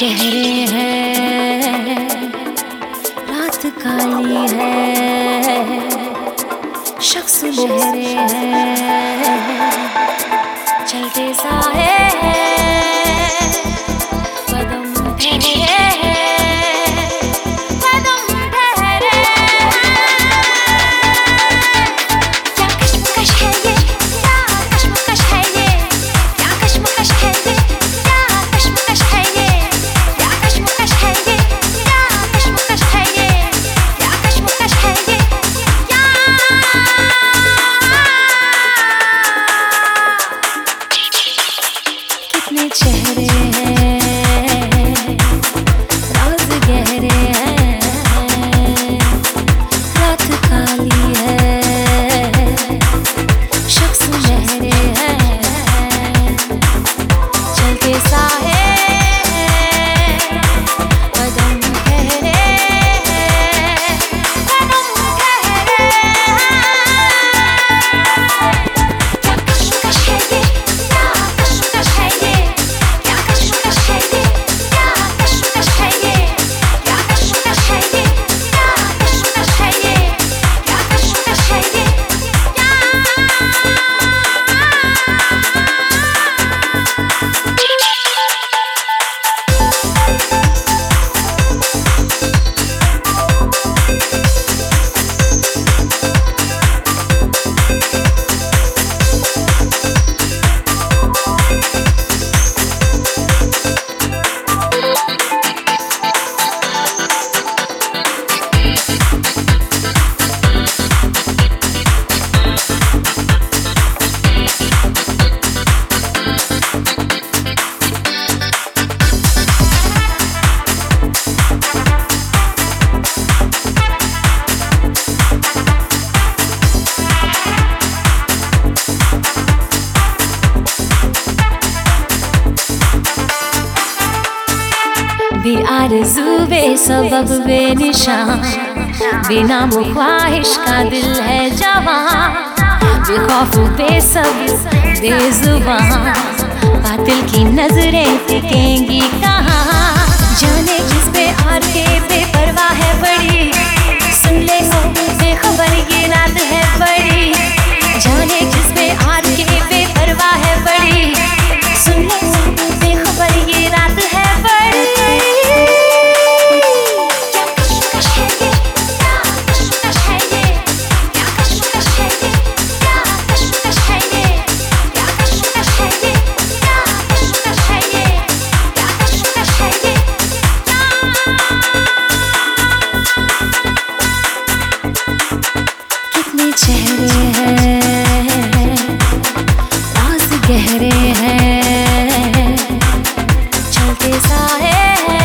चेहरे हैं, रात काली है, शख्स लहरे हैं, चलते साए कदम ठहरे कदम ठहरे। क्या कश्मकश है ये, क्या कश्मकश है ये, क्या कश्मकश है ये, क्या कश्मकश है ये, क्या कश्मकश है ये, क्या कश्मकश है ये, क्या कश्मकश है ये, क्या। कितने चेहरे हैं, राज गहरे हैं, रात काली है, शख्स लहरे हैं, चलते साए कदम ठहरे कदम ठहरे। क्या कश्मकश है ये, क्या कश्मकश है ये, क्या कश्मकश है ये, क्या कश्मकश है ये, क्या कश्मकश है ये, क्या कश्मकश है ये, क्या कश्मकश है ये, क्या। बेआरज़ू बेसबब बेनिशान, बेनामो ख्वाहिश का दिल है जवां, बेखौफ बेसब्र बेजुबान, कातिल की नजरें टिकेंगी कहाँ। जाने किस पे और के बेपरवाह है बड़ी, सुन ले हो बेखबर ये रात है बड़ी। जाने किस पे और के बेपरवाह है बड़ी, सुन ले हो बेखबर ये रात है बड़ी। चेहरे हैं, राज गहरे हैं, चलते साए